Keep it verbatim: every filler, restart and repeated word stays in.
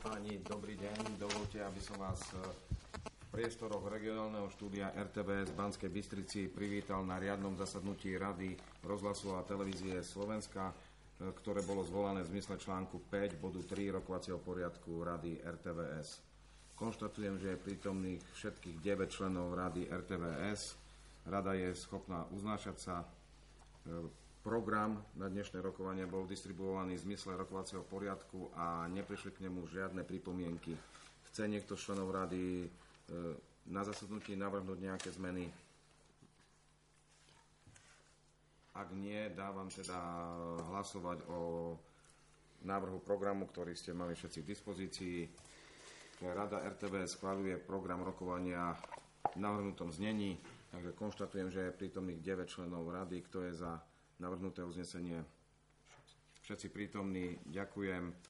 páni, dobrý deň. Dovolte, aby som vás v priestoroch regionálneho štúdia er té vé es Banskej Bystrici privítal na riadnom zasadnutí Rady rozhlasu a televízie Slovenska, ktoré bolo zvolané v zmysle článku päť bodu tri rokovacieho poriadku Rady er té vé es. Konštatujem, že je prítomných všetkých deväť členov Rady er té vé es. Rada je schopná uznášať sa. Program na dnešné rokovanie bol distribuovaný v zmysle rokovacieho poriadku a neprišli k nemu žiadne pripomienky. Chce niekto z členov rady na zasadnutí navrhnúť nejaké zmeny? Ak nie, dávam teda hlasovať o návrhu programu, ktorý ste mali všetci k dispozícii. Rada er té vé schvaľuje program rokovania v navrhnutom znení, takže konštatujem, že je prítomných deväť členov rady. Kto je za navrhnuté uznesenie? Všetci prítomní, ďakujem.